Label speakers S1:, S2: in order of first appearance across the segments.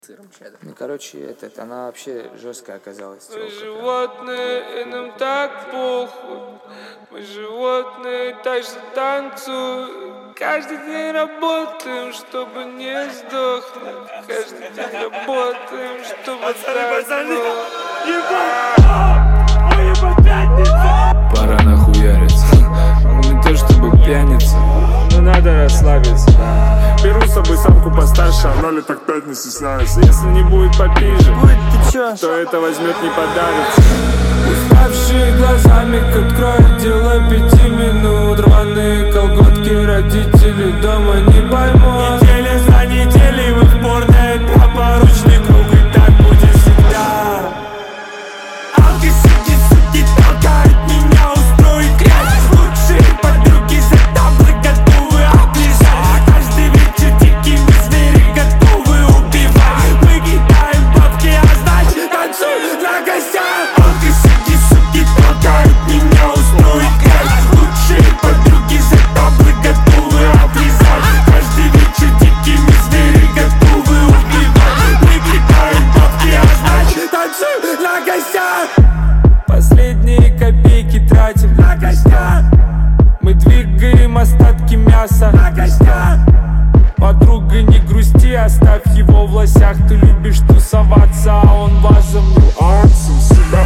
S1: Ну, короче, она вообще жесткая оказалась.
S2: Мы животные, и нам так похуй. Мы животные, так же танцуем. Каждый день работаем, чтобы не сдохнуть. Каждый день работаем, чтобы
S3: Пора нахуяриться. Не то чтобы пьяница, но надо расслабиться, да.
S4: Беру с собой самку постарше, она леток 5 не стесняется. Если не будет попиже, то это возьмет не подарится.
S3: Уставшие глазами к открою дело 5 минут. Рваные колготки, родители дома не поймут.
S4: Неделя за неделей мы в порно, это поручный круг, и так будет всегда. Алки, суки, толкают меня устроить грязь. Лучшие подруги за таблы готовы облизать. Каждый вечер дикими звери готовы убивать. Мы кидаем бабки, а значит танцуем на гостях. Алки, суки, толкают меня устроить грязь. Лучшие подруги за таблы готовы облизать. Каждый вечер дикими звери готовы убивать. Мы кидаем бабки, а значит танцуем на гостях.
S3: Последние копейки тратим
S4: На гостях,
S3: Мы двигаем остатки мяса
S4: на гостях.
S3: Подруга, не грусти, оставь его в лосях. Ты любишь тусоваться, а он вазом.
S4: Ацу, себя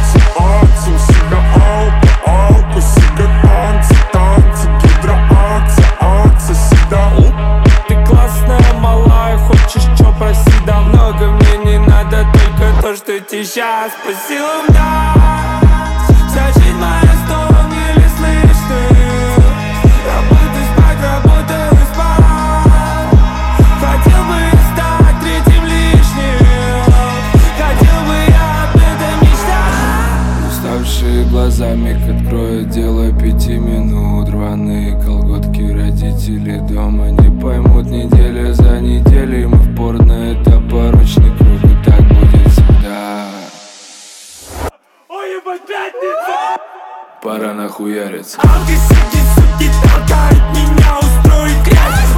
S4: алку, себя танцы, гидроакция, себя
S3: Ты классная, малая, хочешь чё, проси, да много мне не надо, только то, что тебе сейчас по силам дать. Вся жизнь моя стон, еле слышно. Работаю, спать, работаю, спать. Хотел бы я стать третьим лишним. Хотел бы я об этом мечтать. Уставшие глазами откроют дело 5 минут. Рваные колготки, родители дома не поймут. Неделя за неделей мы в порно, это порочный круг, и так будет всегда.
S4: Ой, ебать, пятница!
S3: Пора нахуяриться.
S4: Алки, суки, толкают меня устроить грязь.